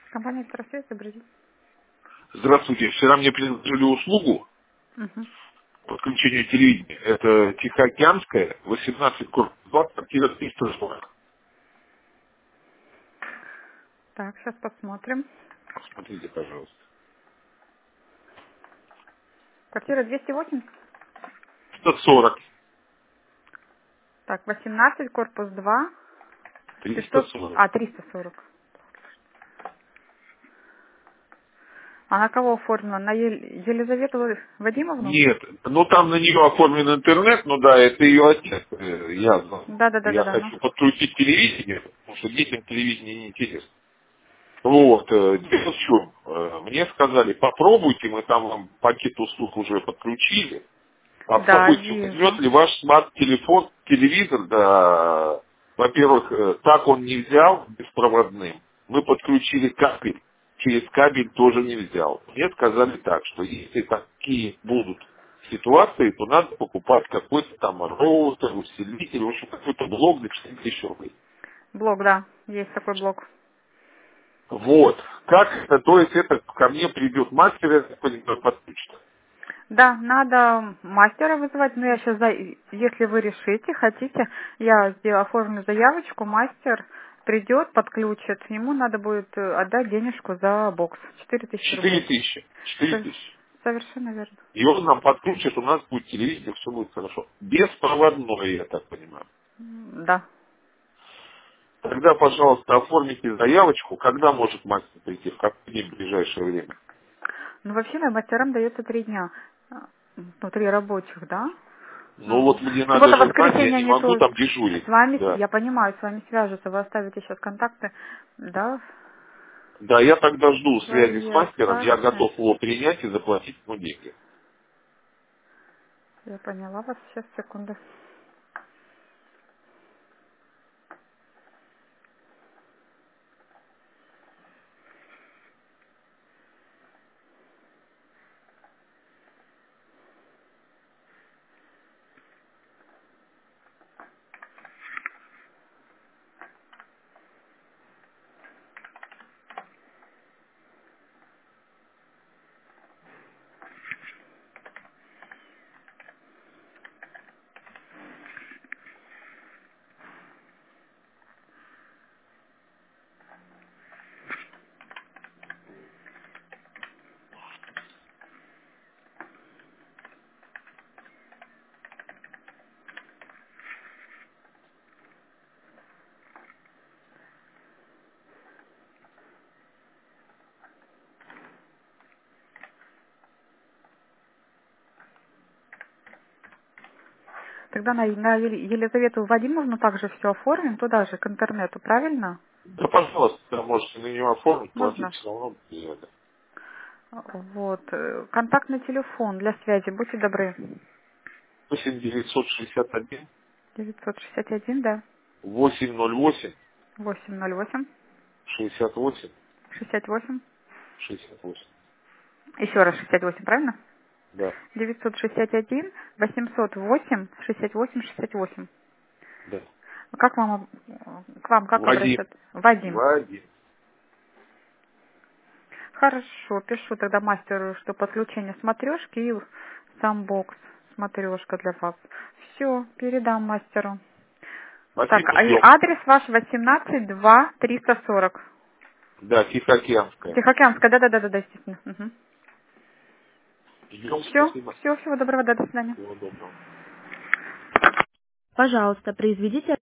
Компания «Старосвет», добрый день. Здравствуйте. Вчера мне предложили услугу Угу. подключения телевидения. Это Тихоокеанская, 18 корпус 2, квартира 340. Так, сейчас посмотрим. Посмотрите, пожалуйста. Квартира 208. 140. Так, 18, корпус 2. 340. 340. А на кого оформлено? На Елизавету Вадимовну? Нет, ну там на нее оформлен интернет, ну да, это ее отец. Я знаю. Я Да. Ну. хочу подключить телевидение, потому что детям телевидение не интересно. Вот, дело в чем. Мне сказали, попробуйте, мы там вам пакет услуг уже подключили. Да, Попробуйте, возьмет вижу. ли ваш смарт-телефон, телевизор, да, во-первых, так он не взял беспроводным. Мы подключили кабель, через кабель тоже не взял. Мне сказали так, что если такие будут ситуации, то надо покупать какой-то там роутер, усилитель, в общем, какой-то блок для 4000 рублей. Блок, да, есть такой блок. Вот. Как это, то есть это ко мне придет мастер, я так понимаю, подключит. Да, надо мастера вызывать, но я сейчас, если вы решите, хотите, я оформлю заявочку, мастер придет, подключит, ему надо будет отдать денежку за бокс, 4000 рублей. 4000. 4000. Совершенно верно. И он нам подключит, у нас будет телевизор, все будет хорошо. Беспроводное, я так понимаю. Да. Тогда, пожалуйста, оформите заявочку, когда может мастер прийти, в какой день в ближайшее время. Ну, вообще, мастерам дается 3 дня. Ну, 3 рабочих, да? Ну Ну, вот мне надо суббота, же знать, я воскресенье не они могу тоже. там дежурить. С вами, Да. я понимаю, с вами свяжутся, вы оставите сейчас контакты, да, Да, я тогда жду связи с свои мастером, я оставите. готов его принять и заплатить ему деньги. Я поняла вас, сейчас, секунду. Тогда на Елизавету Вадимовну также все оформим, туда же, к интернету, правильно? Да, пожалуйста, можете на него оформить, платить Можно. все равно не надо. Вот. Контактный телефон для связи, будьте добры. 8961 961, да. 808 808 68 68. 68. Еще раз 68, правильно? Да, 961 808 68. да. Как вам, к вам как Вадим. обращаться? Вадим. Вадим. Хорошо, пишу тогда мастеру, что подключение смотрешки и сам бокс смотрешка для вас. Все, передам мастеру. Так, Спасибо, а и ждем. адрес ваш 18-2 340. Да, Тихоокеанская. Тихоокеанская, да, естественно. Угу. Ждем, Все, спасибо. всего доброго, до свидания. Всего доброго. Пожалуйста, произведите